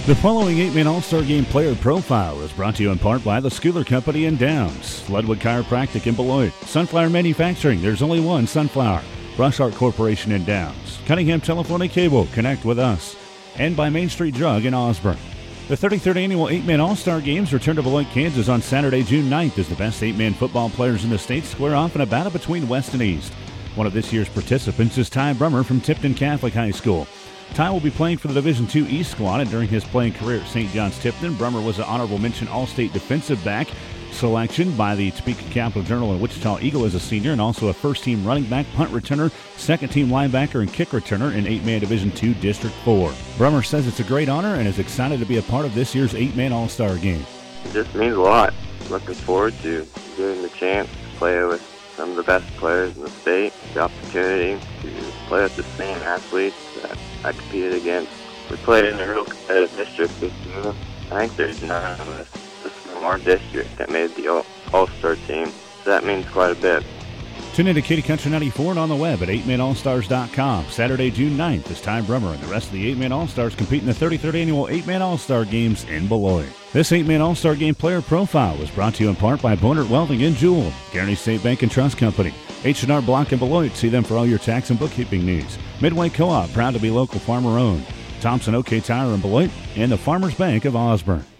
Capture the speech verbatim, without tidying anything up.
The following eight-man All-Star Game player profile is brought to you in part by the Schooler Company in Downs, Ludwig Chiropractic in Beloit, Sunflower Manufacturing, there's only one Sunflower, Brush Art Corporation in Downs, Cunningham Telephone and Cable, connect with us, and by Main Street Drug in Osborne. The thirty-third Annual eight-man All-Star Games return to Beloit, Kansas on Saturday, June ninth as the best eight-man football players in the state square off in a battle between West and East. One of this year's participants is Ty Brummer from Tipton Catholic High School. Ty will be playing for the Division two East squad, and during his playing career at Saint John's Tipton, Brummer was an honorable mention All-State defensive back selection by the Topeka Capital Journal and Wichita Eagle as a senior, and also a first-team running back, punt returner, second-team linebacker, and kick returner in eight-man Division two District four. Brummer says it's a great honor and is excited to be a part of this year's eight-man All-Star Game. It just means a lot. Looking forward to getting the chance to play with some of the best players in the state, the opportunity to play with the same athletes that I competed against. We played in a real competitive district this year. I think there's none of us just from our district that made the All-Star team, so that means quite a bit. Tune in to Katy Country ninety-four and on the web at eight man all stars dot com. Saturday, June ninth, as Ty Brummer and the rest of the eight-man All-Stars compete in the thirty-third Annual eight-man All-Star Games in Beloit. This eight-man All-Star Game player profile was brought to you in part by Bonert Welding in Jewell, Guaranty State Bank and Trust Company, H and R Block in Beloit. See them for all your tax and bookkeeping needs. Midway Co-op, proud to be local farmer-owned. Thompson OK Tire in Beloit, and the Farmers Bank of Osborne.